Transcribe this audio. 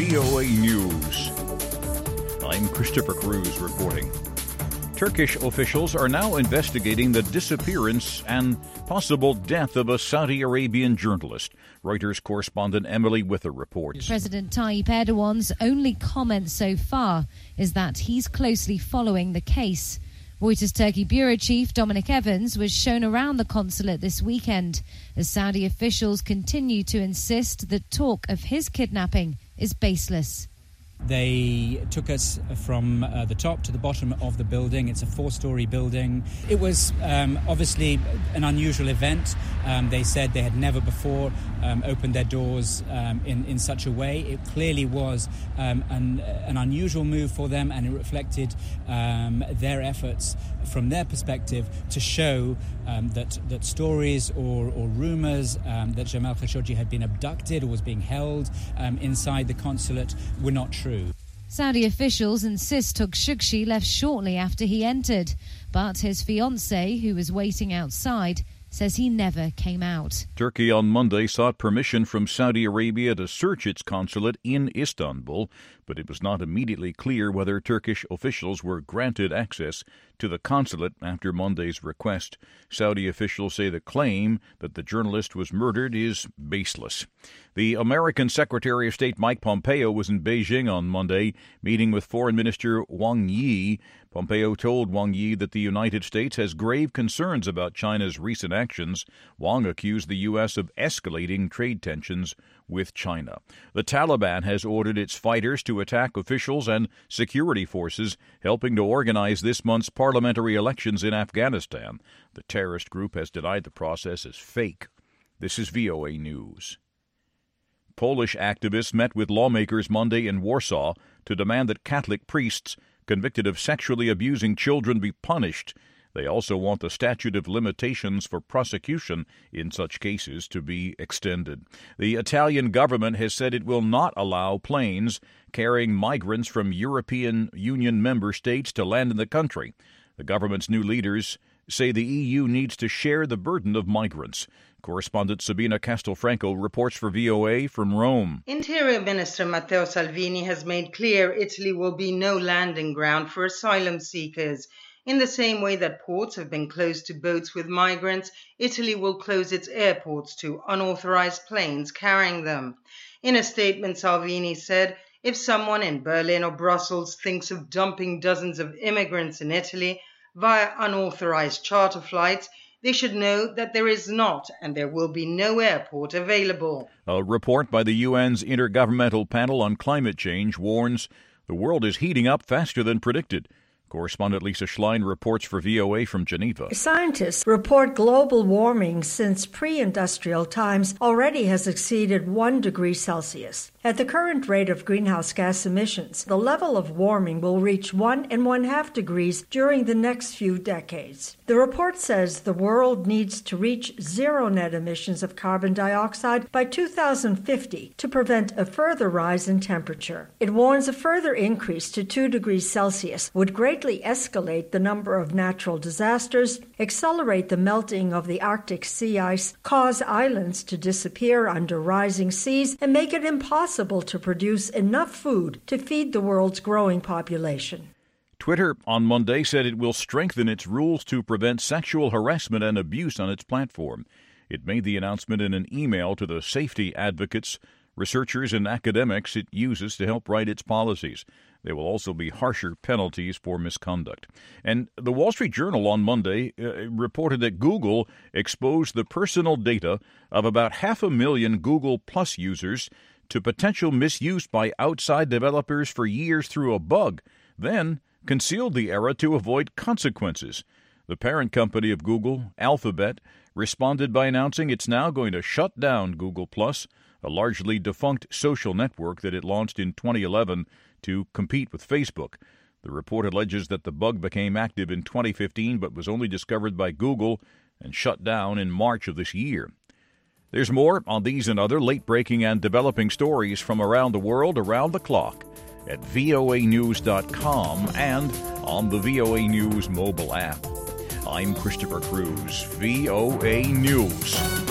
VOA News. I'm Christopher Cruz reporting. Turkish officials are now investigating the disappearance and possible death of a Saudi Arabian journalist. Reuters correspondent Emily Wither reports. President Tayyip Erdogan's only comment so far is that he's closely following the case. Reuters Turkey bureau chief Dominic Evans was shown around the consulate this weekend as Saudi officials continue to insist that talk of his kidnapping is baseless. They took us from the top to the bottom of the building. It's a 4-story building. It was obviously an unusual event. They said they had never before opened their doors in such a way. It clearly was an unusual move for them, and it reflected their efforts from their perspective to show that stories or rumours that Jamal Khashoggi had been abducted or was being held inside the consulate were not true. Saudi officials insist Khashoggi left shortly after he entered, but his fiancée, who was waiting outside, says he never came out. Turkey on Monday sought permission from Saudi Arabia to search its consulate in Istanbul, but it was not immediately clear whether Turkish officials were granted access to the consulate after Monday's request. Saudi officials say the claim that the journalist was murdered is baseless. The American Secretary of State Mike Pompeo was in Beijing on Monday, meeting with Foreign Minister Wang Yi. Pompeo told Wang Yi that the United States has grave concerns about China's recent actions. Wang accused the U.S. of escalating trade tensions with China. The Taliban has ordered its fighters to attack officials and security forces helping to organize this month's parliamentary elections in Afghanistan. The terrorist group has denied the process as fake. This is VOA News. Polish activists met with lawmakers Monday in Warsaw to demand that Catholic priests convicted of sexually abusing children be punished. They also want the statute of limitations for prosecution in such cases to be extended. The Italian government has said it will not allow planes carrying migrants from European Union member states to land in the country. The government's new leaders say the EU needs to share the burden of migrants. Correspondent Sabina Castelfranco reports for VOA from Rome. Interior Minister Matteo Salvini has made clear Italy will be no landing ground for asylum seekers. In the same way that ports have been closed to boats with migrants, Italy will close its airports to unauthorized planes carrying them. In a statement, Salvini said, if someone in Berlin or Brussels thinks of dumping dozens of immigrants in Italy via unauthorized charter flights, they should know that there is not and there will be no airport available. A report by the UN's Intergovernmental Panel on Climate Change warns the world is heating up faster than predicted. Correspondent Lisa Schlein reports for VOA from Geneva. Scientists report global warming since pre-industrial times already has exceeded 1 degree Celsius. At the current rate of greenhouse gas emissions, the level of warming will reach 1.5 degrees during the next few decades. The report says the world needs to reach zero net emissions of carbon dioxide by 2050 to prevent a further rise in temperature. It warns a further increase to 2 degrees Celsius would greatly escalate the number of natural disasters, accelerate the melting of the Arctic sea ice, cause islands to disappear under rising seas, and make it impossible to produce enough food to feed the world's growing population. Twitter on Monday said it will strengthen its rules to prevent sexual harassment and abuse on its platform. It made the announcement in an email to the safety advocates, researchers, and academics it uses to help write its policies. There will also be harsher penalties for misconduct. And the Wall Street Journal on Monday reported that Google exposed the personal data of about 500,000 Google Plus users to potential misuse by outside developers for years through a bug, then concealed the error to avoid consequences. The parent company of Google, Alphabet, responded by announcing it's now going to shut down Google Plus, a largely defunct social network that it launched in 2011 to compete with Facebook. The report alleges that the bug became active in 2015 but was only discovered by Google and shut down in March of this year. There's more on these and other late-breaking and developing stories from around the world around the clock at voanews.com and on the VOA News mobile app. I'm Christopher Cruz, VOA News.